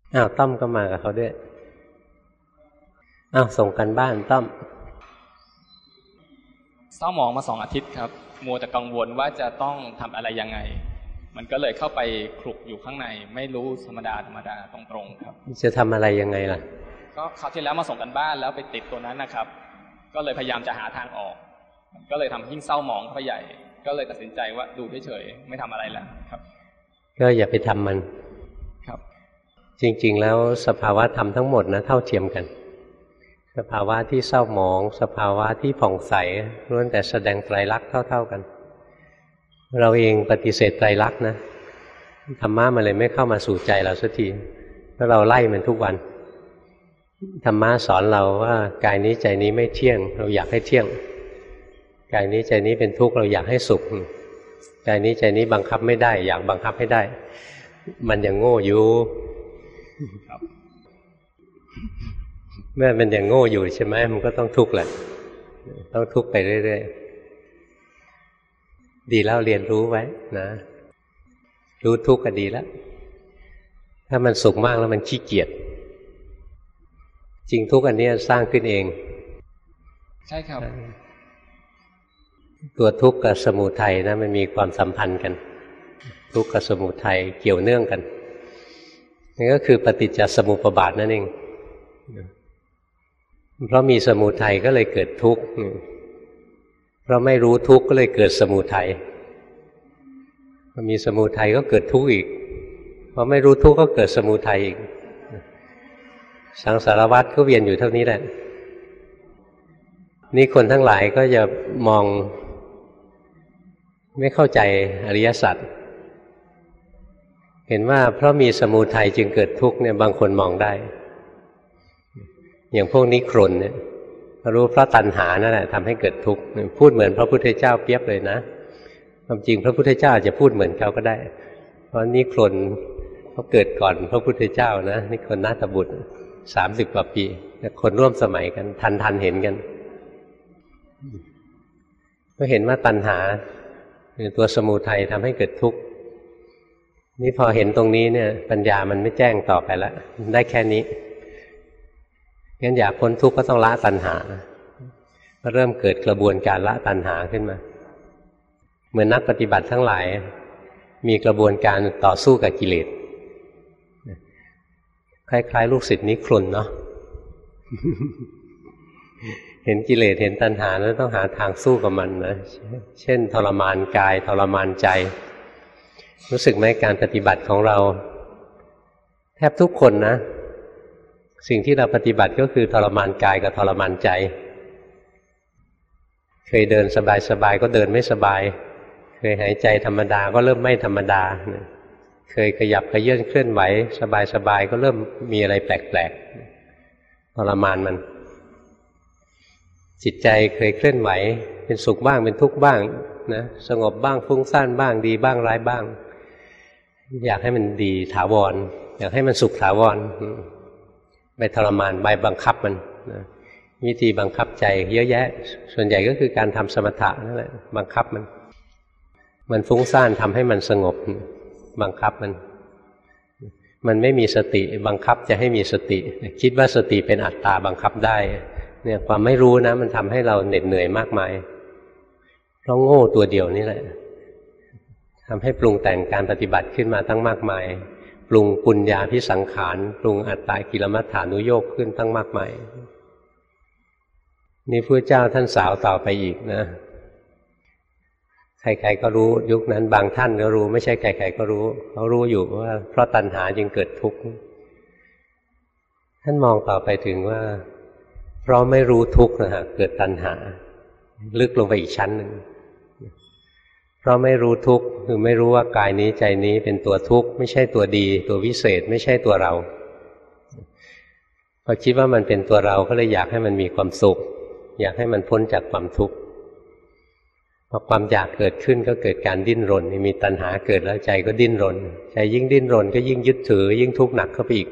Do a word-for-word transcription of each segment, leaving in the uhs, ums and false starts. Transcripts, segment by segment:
อ้าวต้อมก็มากับเขาด้วยอ้าวส่งกันบ้านต้อมเศร้าหมองมาสองอาทิตย์ครับมัวแต่กังวลว่าจะต้องทำอะไรยังไงมันก็เลยเข้าไปคลุกอยู่ข้างในไม่รู้ธรรมดาธรรมดาตรงๆครับจะทำอะไรยังไงล่ะก็คราวที่แล้วมาส่งกันบ้านแล้วไปติดตัวนั้นนะครับก็เลยพยายามจะหาทางออกก็เลยทำยิ่งเศร้าหมองเข้าไปใหญ่ก็เลยตัดสินใจว่าดูเฉยๆไม่ทำอะไรแล้วครับก็อย่าไปทำมันครับจริงๆแล้วสภาวะธรรมทั้งหมดนะเท่าเทียมกันสภาวะที่เศร้าหมองสภาวะที่ผ่องใสล้วนแต่แสดงไตรลักษณ์เท่าๆกันเราเองปฏิเสธไตรลักษณ์นะธรรมะมันเลยไม่เข้ามาสู่ใจเราสักทีเพราะเราไล่มันทุกวันธรรมะสอนเราว่ากายนี้ใจนี้ไม่เที่ยงเราอยากให้เที่ยงกายนี้ใจนี้เป็นทุกข์เราอยากให้สุขกายนี้ใจนี้บังคับไม่ได้อยากบังคับให้ได้มันยังโง่อยู่เมื่อมันยังโง่อยู่ใช่ไหมมันก็ต้องทุกข์แหละต้องทุกข์ไปเรื่อยๆดีแล้วเรียนรู้ไว้นะรู้ทุกข์ก็ดีแล้วถ้ามันสุขมากแล้วมันขี้เกียจจริงทุกข์อันนี้สร้างขึ้นเองใช่ครับตัวทุกข์กับสมุทัยนะมันมีความสัมพันธ์กันทุกข์กับสมุทัยเกี่ยวเนื่องกันนี่ก็คือปฏิจจสมุปบาทนั่นเองเพราะมีสมุทัยก็เลยเกิดทุกข์เพราะไม่รู้ทุกข์ก็เลยเกิดสมุทัยพอมีสมุทัยก็เกิดทุกข์อีกพอไม่รู้ทุกข์ก็เกิดสมุทัยอีกสังสารวัฏก็เวียนอยู่เท่านี้แหละนี่คนทั้งหลายก็จะมองไม่เข้าใจอริยสัจเห็นว่าเพราะมีสมุทัยจึงเกิดทุกข์เนี่ยบางคนมองได้อย่างพวกนิครนเนี่ยรู้เพราะตัณหานั่นแหละทำให้เกิดทุกข์พูดเหมือนพระพุทธเจ้าเปรียบเลยนะความจริงพระพุทธเจ้าอาจจะพูดเหมือนเขาก็ได้เพราะนิครนเขาเกิดก่อนพระพุทธเจ้านะนิครนนาถบุตรสามสิบกว่าปีคนร่วมสมัยกันทันทันเห็นกันก็เห็นว่าตัณหาคือตัวสมุทัยทำให้เกิดทุกข์นี่พอเห็นตรงนี้เนี่ยปัญญามันไม่แจ้งต่อไปแล้วได้แค่นี้งั้นอยากพ้นทุกข์ก็ต้องละตัณหาก็เริ่มเกิดกระบวนการละตัณหาขึ้นมาเหมือนนักปฏิบัติทั้งหลายมีกระบวนการต่อสู้กับกิเลสคล้ายๆลูกศิษย์นิครนเนาะ เห็นกิเลสเห็นตัณหาแล้วต้องหาทางสู้กับมันนะเช่นทรมานกายทรมานใจรู้สึกไหมการปฏิบัติของเราแทบทุกคนนะสิ่งที่เราปฏิบัติก็คือทรมานกายกับทรมานใจเคยเดินสบายๆก็เดินไม่สบายเคยหายใจธรรมดาก็เริ่มไม่ธรรมดาเคยขยับขยื่นเคลื่อนไหวสบายๆก็เริ่มมีอะไรแปลกๆทรมานมันจิตใจเคยเคลื่อนไหวเป็นสุขบ้างเป็นทุกข์บ้างนะสงบบ้างฟุ้งซ่านบ้างดีบ้างร้ายบ้างอยากให้มันดีถาวรอยากให้มันสุขถาวรไปทรมานไปบังคับมันนะวิธีบังคับใจเยอะแยะส่วนใหญ่ก็คือการทำสมถะนั่นแหละบังคับมันมันฟุ้งซ่านทำให้มันสงบบังคับมันมันไม่มีสติบังคับจะให้มีสติคิดว่าสติเป็นอัตตาบังคับได้เนี่ยความไม่รู้นะมันทำให้เราเหน็ดเหนื่อยมากมายเพราะโง่ตัวเดียวนี่แหละทำให้ปรุงแต่งการปฏิบัติขึ้นมาตั้งมากมายปรุงปุญญาภิสังขารปรุงอัตตากิลมัฏฐานุโยคขึ้นตั้งมากมายนี่พระเจ้าท่านสาวต่อไปอีกนะใครๆก็รู้ยุคนั้นบางท่านก็รู้ไม่ใช่ใครๆก็รู้เขารู้อยู่ว่าเพราะตัณหาจึงเกิดทุกข์ท่านมองต่อไปถึงว่าเพราะไม่รู้ทุกข์นะฮะเกิดตัณหาลึกลงไปอีกชั้นหนึ่งเพราะไม่รู้ทุกข์คือไม่รู้ว่ากายนี้ใจนี้เป็นตัวทุกข์ไม่ใช่ตัวดีตัววิเศษไม่ใช่ตัวเราพอคิดว่ามันเป็นตัวเราก็เลยอยากให้มันมีความสุขอยากให้มันพ้นจากความทุกข์พอความอยากเกิดขึ้นก็เกิดการดิ้นรนมีตัณหาเกิดแล้วใจก็ดิ้นรนใจยิ่งดิ้นรนก็ยิ่งยึดถือยิ่งทุกข์หนักเข้าไปอีก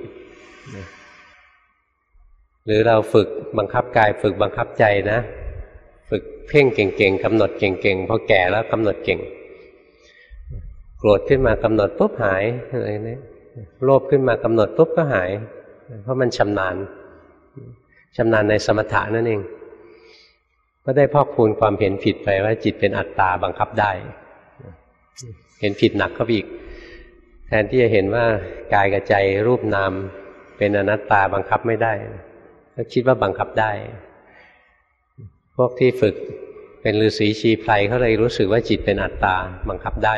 หรือเราฝึกบังคับกายฝึกบังคับใจนะฝึกเพ่งเก่งๆกำหนดเก่งๆพอแก่แล้วกำหนดเก่งโกรธขึ้นมากำหนดปุ๊บหายอะไรนี่โลภขึ้นมากำหนดปุ๊บก็หายเพราะมันชำนาญชำนาญในสมถะนั่นเองก็ได้พอกพูนความเห็นผิดไปว่าจิตเป็นอัตตาบังคับได้เห็นผิดหนักเข้าไปอีกแทนที่จะเห็นว่ากายกับใจรูปนามเป็นอนัตตาบังคับไม่ได้ก็คิดว่าบังคับได้พวกที่ฝึกเป็นฤาษีชีไพรเขาเลยรู้สึกว่าจิตเป็นอัตตาบังคับได้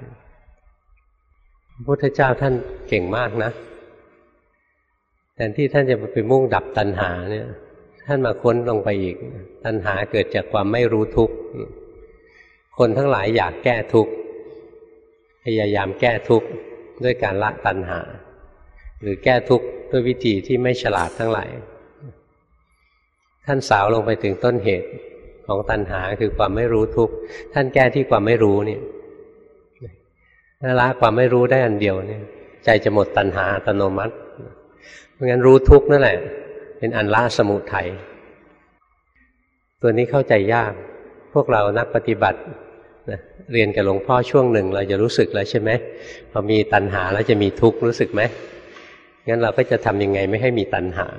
พระพุทธเจ้าท่านเก่งมากนะแทนที่ท่านจะไปมุ่งดับตัณหาเนี่ยท่านมาค้นลงไปอีกตัณหาเกิดจากความไม่รู้ทุกข์คนทั้งหลายอยากแก้ทุกข์พยายามแก้ทุกข์ด้วยการละตัณหาหรือแก้ทุกข์ด้วยวิธีที่ไม่ฉลาดทั้งหลายท่านสาวลงไปถึงต้นเหตุของตัณหาคือความไม่รู้ทุกข์ท่านแก้ที่ความไม่รู้เนี่ยถ้าละความไม่รู้ได้อันเดียวเนี่ยใจจะหมดตัณหาอัตโนมัติเพราะงั้นรู้ทุกข์นั่นแหละเป็นอันละสมุทัยตัวนี้เข้าใจยากพวกเรานักปฏิบัตินะเรียนกับหลวงพ่อช่วงหนึ่งเราจะรู้สึกแล้วใช่ไหมพอมีตัณหาแล้วจะมีทุกข์รู้สึกไหมงั้นเราก็จะทำยังไงไม่ให้มีตัณหา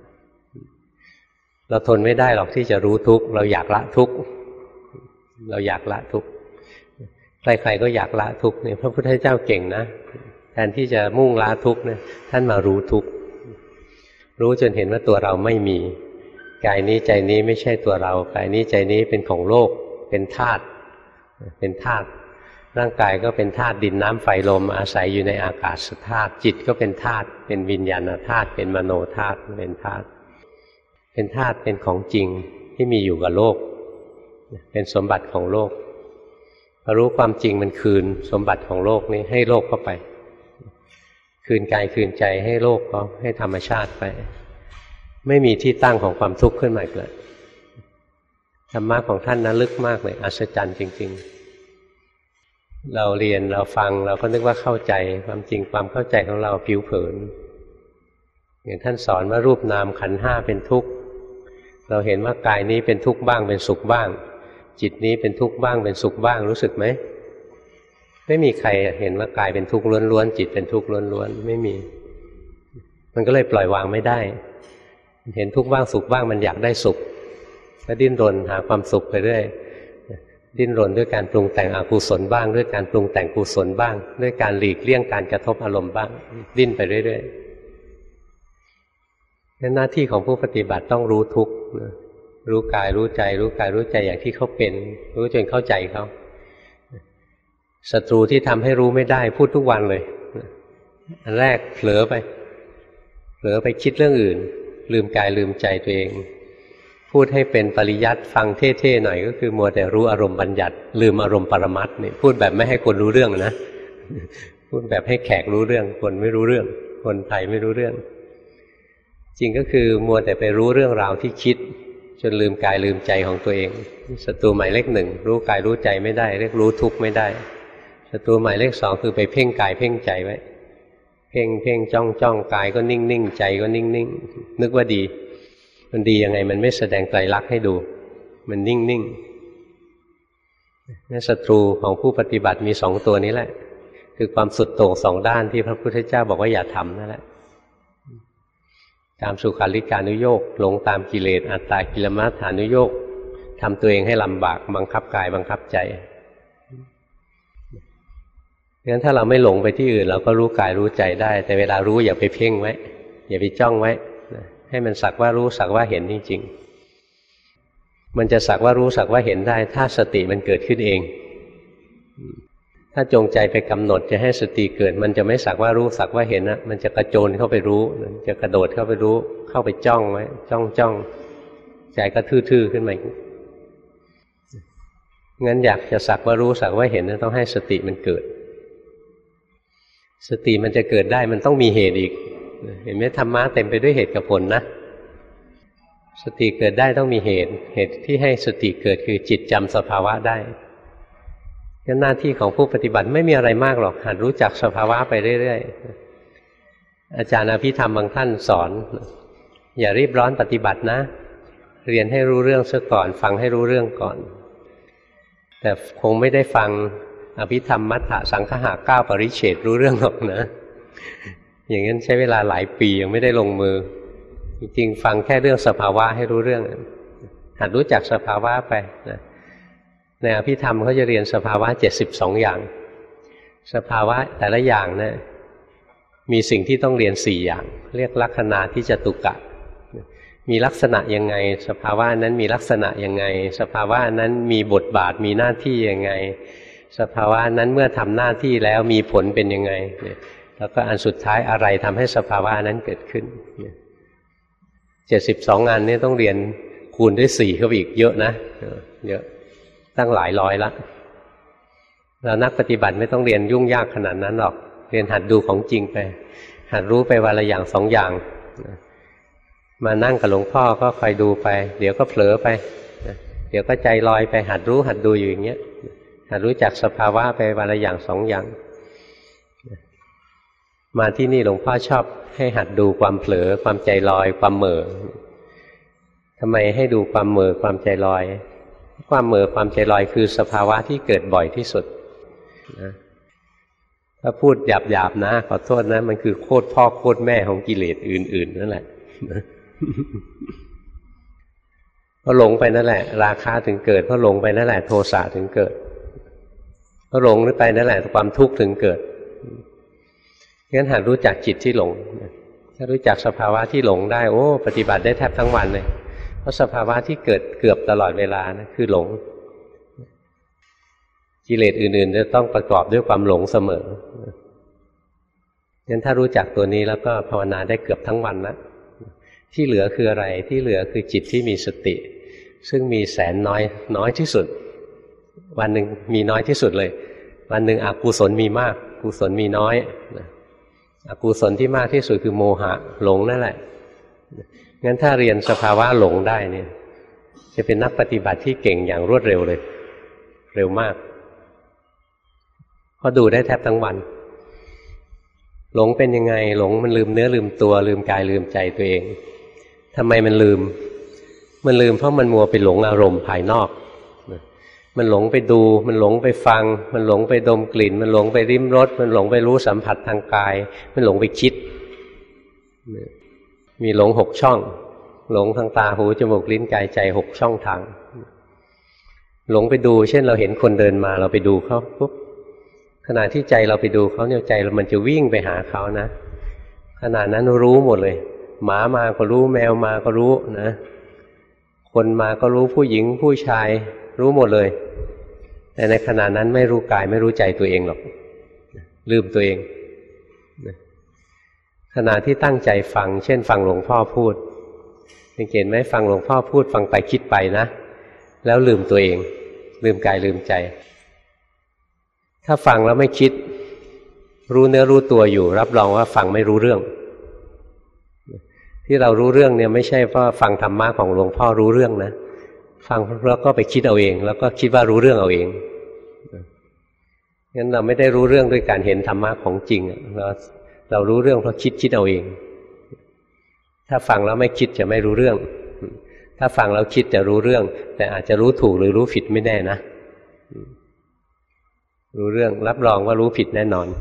เราทนไม่ได้หรอกที่จะรู้ทุกข์เราอยากละทุกข์เราอยากละทุกข์ใครๆก็อยากละทุกข์เนี่ยพระพุทธเจ้าเก่งนะแทนที่จะมุ่งละทุกข์เนี่ยท่านมารู้ทุกข์รู้จนเห็นว่าตัวเราไม่มีกายนี้ใจนี้ไม่ใช่ตัวเรากายนี้ใจนี้เป็นของโลกเป็นธาตุเป็นธาตุร่างกายก็เป็นธาตุดินน้ำไฟลมอาศัยอยู่ในอากาศธาตุจิตก็เป็นธาตุเป็นวิญญาณธาตุเป็นมโนธาตุเป็นธาตุเป็นธาตุเป็นของจริงที่มีอยู่กับโลกเป็นสมบัติของโลกพอรู้ความจริงมันคืนสมบัติของโลกนี้ให้โลกเข้าไปคืนกายคืนใจให้โลกเขาให้ธรรมชาติไปไม่มีที่ตั้งของความทุกข์ขึ้นมาอีกเลยธรรมะของท่านนั้นลึกมากเลยอัศจรรย์จริงๆเราเรียนเราฟังเราก็นึกว่าเข้าใจความจริงความเข้าใจของเราผิวเผินอย่างท่านสอนว่ารูปนามขันธ์ห้าเป็นทุกข์เราเห็นว่ากายนี้เป็นทุกข์บ้างเป็นสุขบ้างจิตนี้เป็นทุกข์บ้างเป็นสุขบ้างรู้สึกไหมไม่มีใครเห็นว่ากายเป็นทุกข์ล้วนๆจิตเป็นทุกข์ล้วนๆไม่มีมันก็เลยปล่อยวางไม่ได้เห็นทุกข์บ้างสุขบ้างมันอยากได้สุขก็ดิ้นรนหาความสุขไปเรื่อยดิ้นรนด้วยการปรุงแต่งอกุศลบ้างด้วยการปรุงแต่งกุศลบ้างด้วยการหลีกเลี่ยงการกระทบอารมณ์บ้างดิ้นไปเรื่อยๆงั้นหน้าที่ของผู้ปฏิบัติต้องรู้ทุกข์รู้กายรู้ใจรู้กายรู้ใจอย่างที่เขาเป็นรู้จนเข้าใจเขาศัตรูที่ทำให้รู้ไม่ได้พูดทุกวันเลยอันแรกเผลอไปเผลอไปคิดเรื่องอื่นลืมกายลืมใจตัวเองพูดให้เป็นปริยัติฟังเท่ๆหน่อยก็คือมัวแต่รู้อารมณ์บัญญัติลืมอารมณ์ปรมัตถ์นี่พูดแบบไม่ให้คนรู้เรื่องนะพูดแบบให้แขกรู้เรื่องคนไม่รู้เรื่องคนไทยไม่รู้เรื่องจริงก็คือมัวแต่ไปรู้เรื่องราวที่คิดจนลืมกายลืมใจของตัวเองศัตรูหมายเลขหนึ่งรู้กายรู้ใจไม่ได้เรียกรู้ทุกข์ไม่ได้ศัตรูหมายเลขสองคือไปเพ่งกายเพ่งใจไว้เพ่งเพ่งจ้องจ้องกายก็นิ่งนิ่งใจก็นิ่งนิ่งนึกว่าดีมันดียังไงมันไม่แสดงไตรลักษณ์ให้ดูมันนิ่งนิ่งนี่ศัตรูของผู้ปฏิบัติมีสองตัวนี้แหละคือความสุดโต่งสองด้านที่พระพุทธเจ้าบอกว่าอย่าทำนั่นแหละตามสุขาริการนุโยคหลงตามกิเลสอัตตากิลมัฏฐานุโยคทำตัวเองให้ลำบากบังคับกายบังคับใจงั้นถ้าเราไม่หลงไปที่อื่นเราก็รู้กายรู้ใจได้แต่เวลารู้อย่าไปเพ่งไว้อย่าไปจ้องไว้ให้มันสักว่ารู้สักว่าเห็นจริงๆมันจะสักว่ารู้สักว่าเห็นได้ถ้าสติมันเกิดขึ้นเองถ้าจงใจไปกำหนดจะให้สติเกิดมันจะไม่สักว่ารู้สักว่าเห็นนะมันจะกระโจนเข้าไปรู้จะกระโดดเข้าไปรู้เข้าไปจ้องไว้จ้องจ้องใจก็ทื่อๆขึ้นมางั้นอยากจะสักว่ารู้สักว่าเห็นต้องให้สติมันเกิดสติมันจะเกิดได้มันต้องมีเหตุอีกเห็นไหมธรรมะเต็มไปด้วยเหตุกับผลนะสติเกิดได้ต้องมีเหตุเหตุที่ให้สติเกิดคือจิตจำสภาวะได้งั้นหน้าที่ของผู้ปฏิบัติไม่มีอะไรมากหรอกหัดรู้จักสภาวะไปเรื่อยๆอาจารย์อภิธรรมบางท่านสอนอย่ารีบร้อนปฏิบัตินะเรียนให้รู้เรื่องซะก่อนฟังให้รู้เรื่องก่อนแต่คงไม่ได้ฟังอภิธรรมมัฏฐสังคหะเก้าปริเฉดรู้เรื่องหรอกนะอย่างนั้นใช้เวลาหลายปียังไม่ได้ลงมือจริงๆฟังแค่เรื่องสภาวะให้รู้เรื่องหัดรู้จักสภาวะไปนะในอภิธรรมเขาจะเรียนสภาวะเจ็ดสิบสองอย่างสภาวะแต่ละอย่างนะมีสิ่งที่ต้องเรียนสี่อย่างเรียกลักขณาที่จตุกะมีลักษณะยังไงสภาวะนั้นมีลักษณะยังไงสภาวะนั้นมีบทบาทมีหน้าที่ยังไงสภาวะนั้นเมื่อทำหน้าที่แล้วมีผลเป็นยังไงแล้วก็อันสุดท้ายอะไรทำให้สภาวะนั้นเกิดขึ้นเจ็ดสิบสองงานนี้ต้องเรียนคูณด้วยสี่เข้าไปอีกเยอะนะเยอะตั้งหลายร้อยละเรานักปฏิบัติไม่ต้องเรียนยุ่งยากขนาดนั้นหรอกเรียนหัดดูของจริงไปหัดรู้ไปวันละอย่างสองอย่างมานั่งกับหลวงพ่อก็คอยดูไปเดี๋ยวก็เผลอไปเดี๋ยวก็ใจลอยไปหัดรู้หัดดูอยู่อย่างเงี้ยหัดรู้จักสภาวะไปวันละอย่างสองอย่างมาที่นี่หลวงพ่อชอบให้หัดดูความเผลอความใจลอยความเหม่อทำไมให้ดูความเหม่อความใจลอยความเหม่อความใจลอยคือสภาวะที่เกิดบ่อยที่สุดนะถ้าพูดหยาบๆนะขอโทษนะมันคือโคตรพ่อโคตรแม่ของกิเลสอื่นๆนั่นแหละเพราะหลงไปนั่นแหละราคะถึงเกิดเพราะหลงไปนั่นแหละโทสะถึงเกิดเพราะหลงไปนั่นแหละความทุกข์ถึงเกิดงั้นหัดรู้จักจิตที่หลงถ้ารู้จักสภาวะที่หลงได้โอ้ปฏิบัติได้แทบทั้งวันเลยเพราะสภาวะที่เกิดเกือบตลอดเวลานะคือหลงกิเลสอื่นๆจะต้องประกอบด้วยความหลงเสมองั้นถ้ารู้จักตัวนี้แล้วก็ภาวนาได้เกือบทั้งวันนะที่เหลือคืออะไรที่เหลือคือจิตที่มีสติซึ่งมีแสนน้อยน้อยที่สุดวันหนึ่งมีน้อยที่สุดเลยวันหนึ่งอกุศลมีมากกุศลมีน้อยอกุศลที่มากที่สุดคือโมหะหลงนั่นแหละงั้นถ้าเรียนสภาวะหลงได้เนี่ยจะเป็นนักปฏิบัติที่เก่งอย่างรวดเร็วเลยเร็วมากเพราะดูได้แทบทั้งวันหลงเป็นยังไงหลงมันลืมเนื้อลืมตัวลืมกายลืมใจตัวเองทำไมมันลืมมันลืมเพราะมันมัวไปหลงอารมณ์ภายนอกมันหลงไปดูมันหลงไปฟังมันหลงไปดมกลิ่นมันหลงไปริมรสมันหลงไปรู้สัมผัสทางกายมันหลงไปคิดมีหลงหกช่องหลงทางตาหูจมูกลิ้นกายใจหกช่องทางหลงไปดูเช่นเราเห็นคนเดินมาเราไปดูเขาปุ๊บขณะที่ใจเราไปดูเขาเนี่ยใจมันจะวิ่งไปหาเขานะขณะนั้นรู้หมดเลยหมามาก็รู้แมวมาก็รู้นะคนมาก็รู้ผู้หญิงผู้ชายรู้หมดเลยแต่ในขณะนั้นไม่รู้กายไม่รู้ใจตัวเองหรอกลืมตัวเองขณะที่ตั้งใจฟังเช่นฟังหลวงพ่อพูดสังเกตไหมฟังหลวงพ่อพูดฟังไปคิดไปนะแล้วลืมตัวเองลืมกายลืมใจถ้าฟังแล้วไม่คิดรู้เนื้อรู้ตัวอยู่รับรองว่าฟังไม่รู้เรื่องที่เรารู้เรื่องเนี่ยไม่ใช่เพราะฟังธรรมะของหลวงพ่อรู้เรื่องนะฟังแล้วก็ไปคิดเอาเองแล้วก็คิดว่ารู้เรื่องเอาเองงั้นเราไม่ได้รู้เรื่องด้วยการเห็นธรรมะของจริงเราเรารู้เรื่องเพราะคิดคิดเอาเองถ้าฟังแล้วไม่คิดจะไม่รู้เรื่องถ้าฟังแล้วคิดจะรู้เรื่องแต่อาจจะรู้ถูกหรือรู้ผิดไม่แน่นะรู้เรื่องรับรองว่ารู้ผิดแน่นอน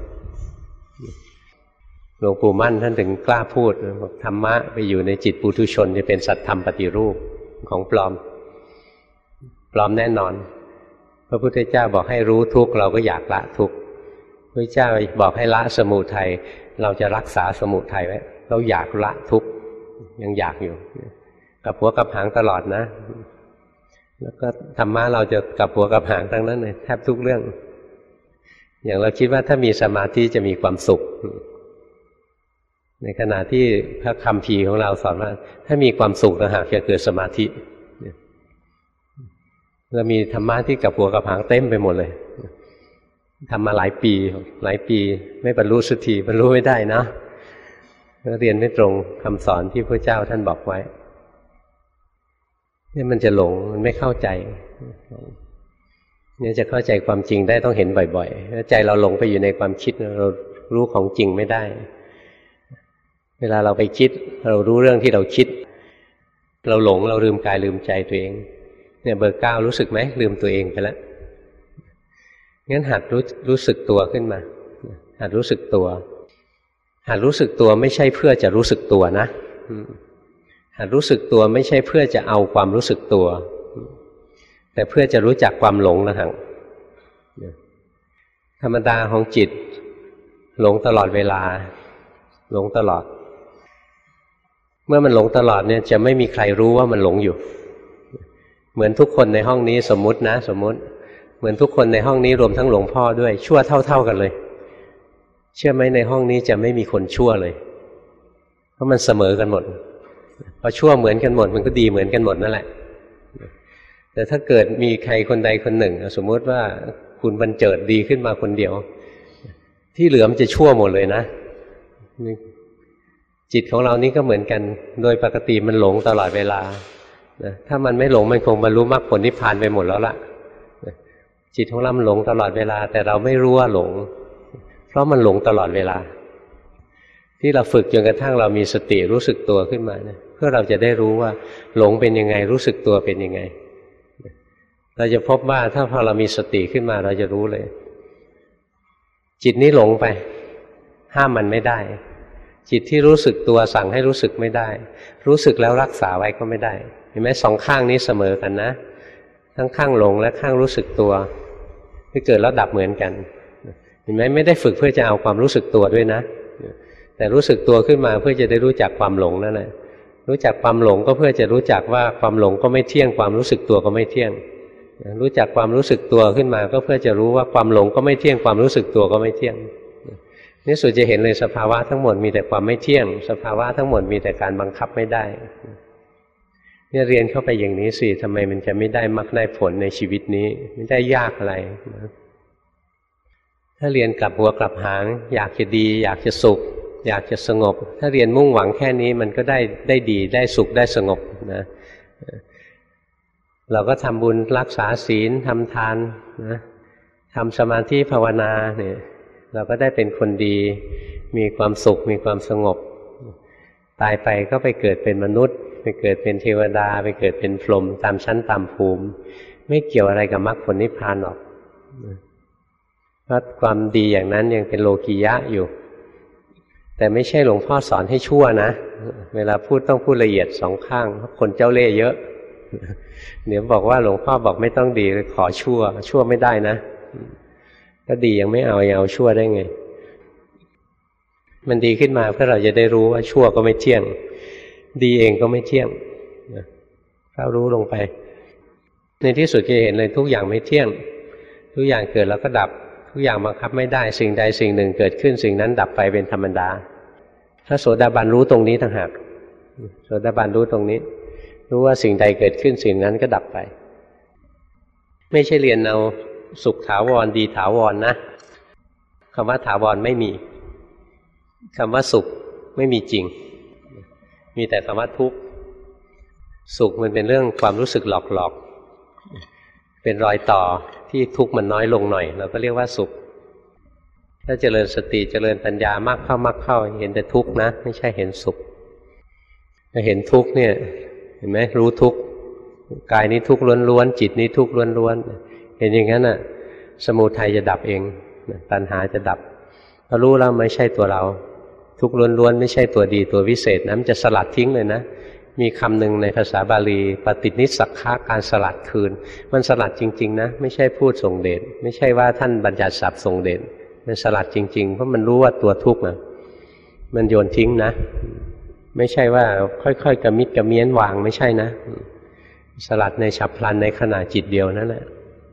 หลวงปู่มั่นท่านถึงกล้าพูดบอกธรรมะไปอยู่ในจิตปุถุชนจะเป็นสัตธรรมปฏิรูปของปลอมปลอมแน่นอนพระพุทธเจ้าบอกให้รู้ทุกข์เราก็อยากละทุกข์พระเจ้าบอกให้ละสมุทัยเราจะรักษาสมุทัยไว้เราอยากละทุกข์ยังอยากอยู่กับหัวกับหางตลอดนะแล้วก็ธรรมะเราจะกับหัวกับหางทั้งนั้นเลยแทบทุกเรื่องอย่างเราคิดว่าถ้ามีสมาธิจะมีความสุขในขณะที่พระคัมภีร์ของเราสอนว่าถ้ามีความสุขต่างหากจะเกิดสมาธิเรามีธรรมะที่กับหัวกับหางเต็มไปหมดเลยทำมาหลายปีหลายปีไม่บรรลุสักทีบรรลุไม่ได้นะเรียนไม่ตรงคำสอนที่พระเจ้าท่านบอกไว้นี่มันจะหลงมันไม่เข้าใจเนี่ยจะเข้าใจความจริงได้ต้องเห็นบ่อยๆถ้าใจเราหลงไปอยู่ในความคิดเรารู้ของจริงไม่ได้เวลาเราไปคิดเรารู้เรื่องที่เราคิดเราหลงเราลืมกายลืมใจตัวเองเนี่ยเบอร์เก้ารู้สึกไหมลืมตัวเองไปแล้วงั้นหัดรู้รู้สึกตัวขึ้นมาหัดรู้สึกตัวหัดรู้สึกตัวไม่ใช่เพื่อจะรู้สึกตัวนะหัดรู้สึกตัวไม่ใช่เพื่อจะเอาความรู้สึกตัวแต่เพื่อจะรู้จักความหลงนะฮะธรรมดาของจิตหลงตลอดเวลาหลงตลอดเมื่อมันหลงตลอดเนี่ยจะไม่มีใครรู้ว่ามันหลงอยู่เหมือนทุกคนในห้องนี้สมมุตินะสมมุติเหมือนทุกคนในห้องนี้รวมทั้งหลวงพ่อด้วยชั่วเท่าๆกันเลยเชื่อไหมในห้องนี้จะไม่มีคนชั่วเลยเพราะมันเสมอกันหมดพอชั่วเหมือนกันหมดมันก็ดีเหมือนกันหมดนั่นแหละแต่ถ้าเกิดมีใครคนใดคนหนึ่งสมมติว่าคุณบรรเจิดดีขึ้นมาคนเดียวที่เหลือมันจะชั่วหมดเลยนะจิตของเรานี่ก็เหมือนกันโดยปกติมันหลงตลอดเวลาถ้ามันไม่หลงมันคงบรรลุมรรคผลนิพพานไปหมดแล้วล่ะจิตของเรามันหลงตลอดเวลาแต่เราไม่รู้ว่าหลงเพราะมันหลงตลอดเวลาที่เราฝึกจนกระทั่งเรามีสติรู้สึกตัวขึ้นมาเนี่ยเพื่อเราจะได้รู้ว่าหลงเป็นยังไงรู้สึกตัวเป็นยังไงเราจะพบว่าถ้าพอเรามีสติขึ้นมาเราจะรู้เลยจิตนี้หลงไปห้ามมันไม่ได้จิตที่รู้สึกตัวสั่งให้รู้สึกไม่ได้รู้สึกแล้วรักษาไว้ก็ไม่ได้เห็นไหมสองข้างนี้เสมอกันนะทั้งข้างหลงและข้างรู้สึกตัวที่เกิดแล้วดับเหมือนกันเห็นไหมไม่ได้ฝึกเพื่อจะเอาความรู้สึกตัวด้วยนะแต่รู้สึกตัวขึ้นมาเพื่อจะได้รู้จักความหลงนั่นแหละรู้จักความหลงก็เพื่อจะรู้จักว่าความหลงก็ไม่เที่ยงความรู้สึกตัวก็ไม่เที่ยงรู้จักความรู้สึกตัวขึ้นมาก็เพื่อจะรู้ว่าความหลงก็ไม่เที่ยงความรู้สึกตัวก็ไม่เที่ยงนี่สุดจะเห็นเลยสภาวะทั้งหมดมีแต่ความไม่เที่ยงสภาวะทั้งหมดมีแต่การบังคับไม่ได้เนี่ยเรียนเข้าไปอย่างนี้สิทำไมมันจะไม่ได้มรรคได้ผลในชีวิตนี้ไม่ได้ยากอะไรนะถ้าเรียนกลับหัวกลับหางอยากจะดีอยากจะสุขอยากจะสงบถ้าเรียนมุ่งหวังแค่นี้มันก็ได้ได้ดีได้สุขได้สงบนะเราก็ทำบุญรักษาศีลทำทานนะทำสมาธิภาวนาเนี่ยเราก็ได้เป็นคนดีมีความสุขมีความสงบตายไปก็ไปเกิดเป็นมนุษย์ไปเกิดเป็นเทวดาไปเกิดเป็นพรหมตามชั้นตามภูมิไม่เกี่ยวอะไรกับมรรคผลนิพพานหรอกเพราะความดีอย่างนั้นยังเป็นโลกียะอยู่แต่ไม่ใช่หลวงพ่อสอนให้ชั่วนะเวลาพูดต้องพูดละเอียดสองข้างเพราะคนเจ้าเล่ห์เยอะเดี๋ยวบอกว่าหลวงพ่อบอกไม่ต้องดีขอชั่วชั่วไม่ได้นะก็ดียังไม่เอาเอาชั่วได้ไงมันดีขึ้นมาเพื่อเราจะได้รู้ว่าชั่วก็ไม่เที่ยงดีเองก็ไม่เที่ยงถ้ารู้ลงไปในที่สุดจะเห็นเลยทุกอย่างไม่เที่ยงทุกอย่างเกิดแล้วก็ดับทุกอย่างบังคับไม่ได้สิ่งใดสิ่งหนึ่งเกิดขึ้นสิ่งนั้นดับไปเป็นธรรมดาถ้าโสดาบันรู้ตรงนี้ต่างหากโสดาบันรู้ตรงนี้รู้ว่าสิ่งใดเกิดขึ้นสิ่งนั้นก็ดับไปไม่ใช่เรียนเอาสุขถาวรดีถาวรนะคำว่าถาวรไม่มีคำว่าสุขไม่มีจริงมีแต่คำว่าทุกข์สุขมันเป็นเรื่องความรู้สึกหลอกๆเป็นรอยต่อที่ทุกข์มันน้อยลงหน่อยเราก็เรียกว่าสุขถ้าเจริญสติเจริญปัญญามากเข้ามากเข้าเห็นแต่ทุกข์นะไม่ใช่เห็นสุขถ้าเห็นทุกข์เนี่ยเห็นไหมรู้ทุกข์กายนี้ทุกข์ล้วนๆจิตนี้ทุกข์ล้วนๆเห็นอย่างนั้นน่ะสมุทัยจะดับเองตัณหาจะดับพอรู้แล้วไม่ใช่ตัวเราทุกข์ล้วนๆไม่ใช่ตัวดีตัววิเศษนะมันจะสลัดทิ้งเลยนะมีคำหนึ่งในภาษาบาลีปฏินิสสักขะการสลัดคืนมันสลัดจริงๆนะไม่ใช่พูดส่งเดชไม่ใช่ว่าท่านบัญญัติศัพท์ส่งเดชมันสลัดจริงๆเพราะมันรู้ว่าตัวทุกข์นะมันโยนทิ้งนะไม่ใช่ว่าค่อยๆกระมิดกระเมี้ยนวางไม่ใช่นะสลัดในฉับพลันในขณะจิตเดียวนั่นแหละ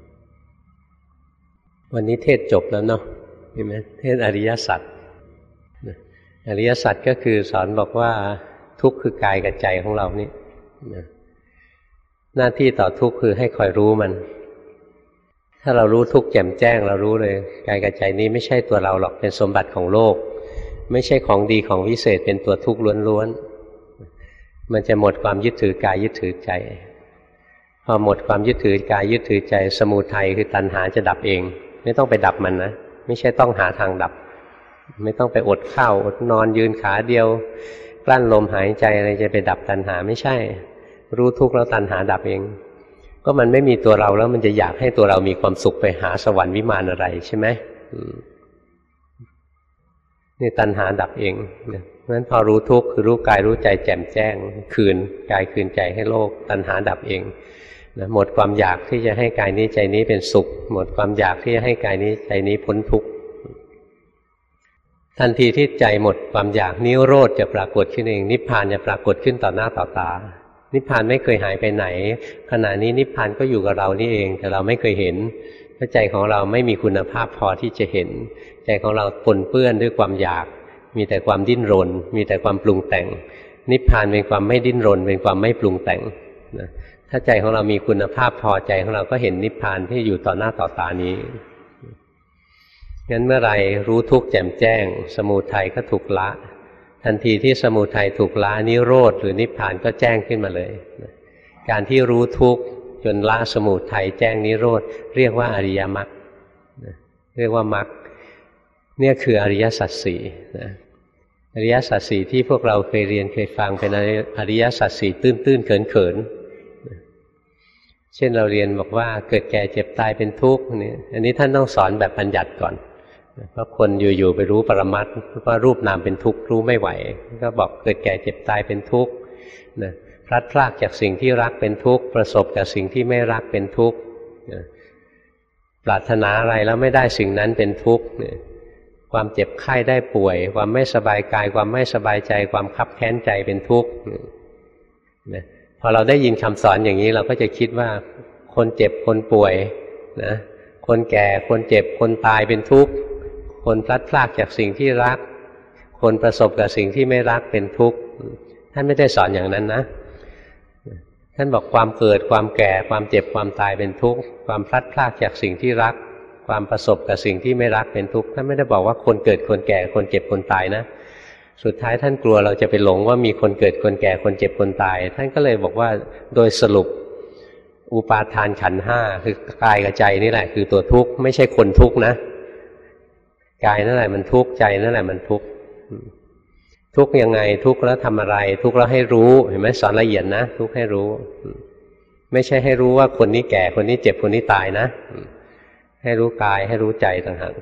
วันนี้เทศจบแล้วเนาะเห็นไหมเทศอริยสัจอริยสัจก็คือสอนบอกว่าทุกข์คือกายกับใจของเรานี่หน้าที่ต่อทุกข์คือให้คอยรู้มันถ้าเรารู้ทุกข์แจ่มแจ้งเรารู้เลยกายกับใจนี้ไม่ใช่ตัวเราหรอกเป็นสมบัติของโลกไม่ใช่ของดีของวิเศษเป็นตัวทุกข์ล้วนๆมันจะหมดความยึดถือกายยึดถือใจพอหมดความยึดถือกายยึดถือใจสมุทัยคือตัณหาจะดับเองไม่ต้องไปดับมันนะไม่ใช่ต้องหาทางดับไม่ต้องไปอดข้าวอดนอนยืนขาเดียวกลั้นลมหายใจอะไรจะไปดับตัณหาไม่ใช่รู้ทุกข์แล้วตัณหาดับเองก็มันไม่มีตัวเราแล้วมันจะอยากให้ตัวเรามีความสุขไปหาสวรรค์วิมานอะไรใช่ไหมนี่ตัณหาดับเองนะเพราะฉะนั้นพอรู้ทุกข์คือรู้กายรู้ใจแจ่มแจ้งคืนกายคืนใจให้โลกตัณหาดับเองนะหมดความอยากที่จะให้กายนี้ใจนี้เป็นสุขหมดความอยากที่จะให้กายนี้ใจนี้พ้นทุกข์ทันทีที่ใจหมดความอยากนิโรธจะปรากฏขึ้นเองนิพพานจะปรากฏขึ้นต่อหน้าต่อตานิพพานไม่เคยหายไปไหนขณะนี้นิพพานก็อยู่กับเรานี่เองแต่เราไม่เคยเห็นเพราะใจของเราไม่มีคุณภาพพอที่จะเห็นใจของเราปนเปื้อนด้วยความอยากมีแต่ความดิ้นรนมีแต่ความปรุงแต่งนิพพานเป็นความไม่ดิ้นรนเป็นความไม่ปรุงแต่งนะถ้าใจของเรามีคุณภาพพอใจของเราก็เห็นนิพพานที่อยู่ต่อหน้าต่อตานี้งั้นเมื่อไรรู้ทุกข์แจ่มแจ้งสมุทัยก็ถูกละทันทีที่สมุทัยถูกละนิโรธหรือนิพพานก็แจ้งขึ้นมาเลยการที่รู้ทุกข์จนละสมุทัยแจ้งนิโรธเรียกว่าอริยมรรคเรียกว่ามรรคเนี่ยคืออริยสัจสี่อริยสัจสี่ที่พวกเราเคยเรียนเคยฟังเป็นอริยสัจสี่ตื้นๆเขินๆเช่นเราเรียนบอกว่าเกิดแก่เจ็บตายเป็นทุกข์นี่อันนี้ท่านต้องสอนแบบบัญญัติก่อนเพราะคนอยู่ๆไปรู้ปรมัตถ์ว่ารูปนามเป็นทุกข์รู้ไม่ไหวก็บอกเกิดแก่เจ็บตายเป็นทุกข์นะพลัดพรากจากสิ่งที่รักเป็นทุกข์ประสบกับสิ่งที่ไม่รักเป็นทุกข์ปรารถนาอะไรแล้วไม่ได้สิ่งนั้นเป็นทุกข์ความเจ็บไข้ได้ป่วยความไม่สบายกายความไม่สบายใจความคับแค้นใจเป็นทุกข์พอเราได้ยินคำสอนอย่างนี้เราก็จะคิดว่าคนเจ็บคนป่วยนะคนแก่คนเจ็บคนตายเป็นทุกข์คนพลัดพรากจากสิ่งที่รักคนประสบกับสิ่งที่ไม่รักเป็นทุกข์ท่านไม่ได้สอนอย่างนั้นนะท่านบอกความเกิดความแก่ความเจ็บความตายเป็นทุกข์ความพลัดพรากจากสิ่งที่รักความประสบกับสิ่งที่ไม่รักเป็นทุกข์ท่านไม่ได้บอกว่าคนเกิดคนแก่คนเจ็บคนตายนะสุดท้ายท่านกลัวเราจะไปหลงว่ามีคนเกิดคนแก่คนเจ็บคนตายท่านก็เลยบอกว่าโดยสรุปอุปาทานขันธ์ห้าคือกายกับใจนี่แหละคือตัวทุกข์ไม่ใช่คนทุกข์นะกายนั่นแหละมันทุกข์ใจนั่นแหละมันทุกข์ทุกข์ยังไงทุกข์แล้วทำอะไรทุกข์แล้วให้รู้เห็นไหมสอนละเอียดนะทุกข์ให้รู้ไม่ใช่ให้รู้ว่าคนนี้แก่คนนี้เจ็บคนนี้ตายนะให้รู้กายให้รู้ใจต่างหาก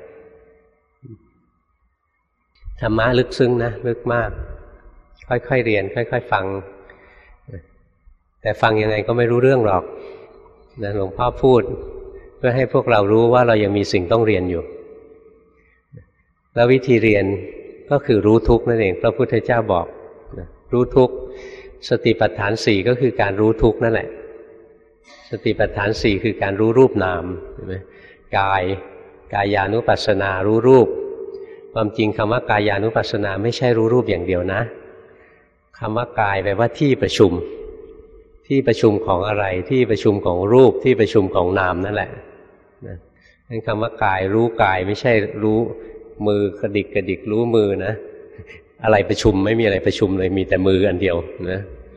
ธรรมะลึกซึ้งนะลึกมากค่อยๆเรียนค่อยๆฟังแต่ฟังยังไงก็ไม่รู้เรื่องหรอกนะหลวงพ่อพูดเพื่อให้พวกเรารู้ว่าเรายังมีสิ่งต้องเรียนอยู่แล้ววิธีเรียนก็คือรู้ทุกข์นั่นเองพระพุทธเจ้าบอกนะรู้ทุกข์สติปัฏฐานสี่ก็คือการรู้ทุกข์นั่นแหละสติปัฏฐานสี่คือการรู้รูปนามเห็นไหมกายกายานุปัสสนารู้รูปความจริงคำว่ากายานุปัสสนาไม่ใช่รู้รูปอย่างเดียวนะคำว่ากายแปลว่าที่ประชุมที่ประชุมของอะไรที่ประชุมของรูปที่ประชุมของนามนั่นแหละนั่นคำว่ากายรู้กายไม่ใช่รู้มือกระดิกกระดิกรู้มือนะอะไรประชุมไม่มีอะไรประชุมเลยมีแต่มืออันเดียวนะ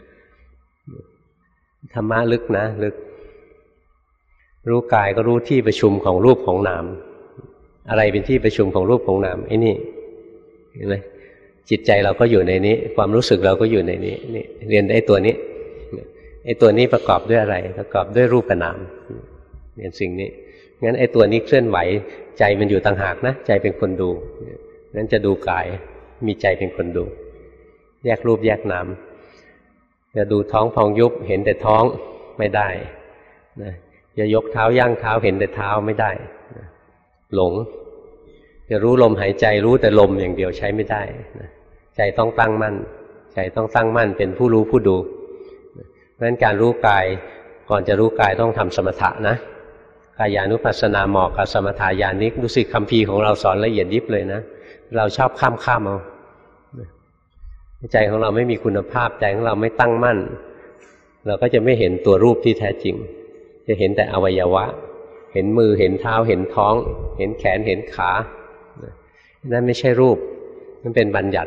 ธรรมะลึกนะลึกรู้กายก็รู้ที่ประชุมของรูปของนามอะไรเป็นที่ประชุมของรูปของนามไอ้นี่เห็นไหมจิตใจเราก็อยู่ในนี้ความรู้สึกเราก็อยู่ในนี้นี่เรียนไอ้ตัวนี้ไอ้ตัวนี้ประกอบด้วยอะไรประกอบด้วยรูปกับนามเรียนสิ่งนี้งั้นไอ้ตัวนี้เคลื่อนไหวใจมันอยู่ต่างหากนะใจเป็นคนดูงั้นจะดูกายมีใจเป็นคนดูแยกรูปแยกนามจะดูท้องพองยุบเห็นแต่ท้องไม่ได้นะจะยกเท้าย่างเท้าเห็นแต่เท้าไม่ได้นะหลงจะรู้ลมหายใจรู้แต่ลมอย่างเดียวใช้ไม่ได้นะใจต้องตั้งมั่นใจต้องตั้งมั่นเป็นผู้รู้ผู้ดูเพราะฉะนั้นการรู้กายก่อนจะรู้กายต้องทำสมถะนะกายานุปัสสนาเหมาะกับสมถะญาณิกดูสิคัมภีร์ของเราสอนละเอียดยิบเลยนะเราชอบข้ามข้ามเอาใจของเราไม่มีคุณภาพใจของเราไม่ตั้งมั่นเราก็จะไม่เห็นตัวรูปที่แท้จริงจะเห็นแต่อวัยวะเห็นมือเห็นเท้าเห็นท้องเห็นแขนเห็นขานั่นไม่ใช่รูปนั่นเป็นบัญญัติ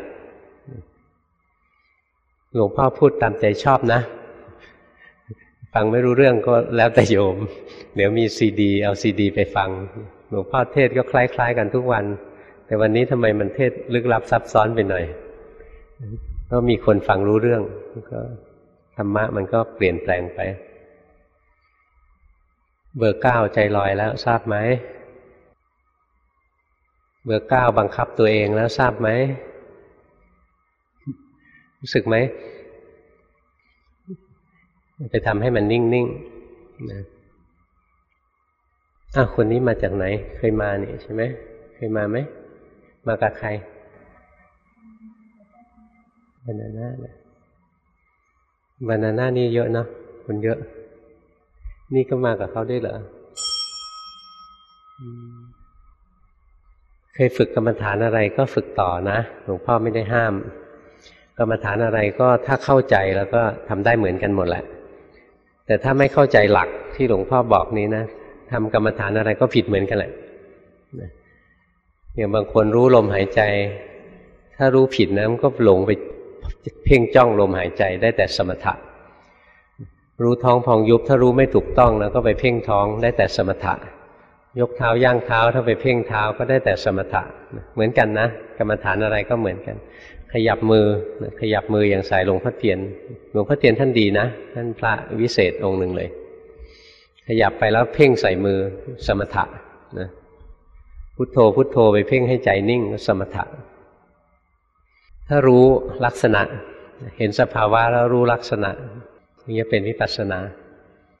หลวงพ่อพูดตามใจชอบนะฟังไม่รู้เรื่องก็แล้วแต่โยมเดี๋ยวมีซีดีเอาซีดีไปฟังหลวงพ่อเทศก็คล้ายๆกันทุกวันแต่วันนี้ทำไมมันเทศลึกลับซับซ้อนไปหน่อยก็มีคนฟังรู้เรื่องก็ธรรมะมันก็เปลี่ยนแปลงไปเบอร์เก้าใจลอยแล้วทราบไหมเบอร์เก้าบังคับตัวเองแล้วทราบไหมรู้สึกไหมไปทำให้มันนิ่งๆนะอ้าวคนนี้มาจากไหนเคยมานี่ใช่ไหมเคยมาไหมมากับใครบานาน่านะบานาน่านี่เยอะเนาะคนเยอะนี่ก็มากับเขาด้วยเหรอเคยฝึกกรรมฐานอะไรก็ฝึกต่อนะหลวงพ่อไม่ได้ห้ามกรรมฐานอะไรก็ถ้าเข้าใจแล้วก็ทำได้เหมือนกันหมดแหละแต่ถ้าไม่เข้าใจหลักที่หลวงพ่อบอกนี้นะทำกรรมฐานอะไรก็ผิดเหมือนกันแหละอย่างบางคนรู้ลมหายใจถ้ารู้ผิดนะมันก็หลงไปเพ่งจ้องลมหายใจได้แต่สมถะรู้ท้องพองยุบถ้ารู้ไม่ถูกต้องแล้วก็ไปเพ่งท้องได้แต่สมถะยกเท้าย่างเท้าถ้าไปเพ่งเท้าก็ได้แต่สมถะเหมือนกันนะกรรมฐานอะไรก็เหมือนกันขยับมือขยับมืออย่างสายหลวงพ่อเทียนหลวงพ่อเทียนท่านดีนะท่านพระวิเศษองค์หนึ่งเลยขยับไปแล้วเพ่งใส่มือสมถะนะพุทโธพุทโธไปเพ่งให้ใจนิ่งสมถะถ้ารู้ลักษณะเห็นสภาวะแล้วรู้ลักษณะนี่จะเป็นวิปัสสนา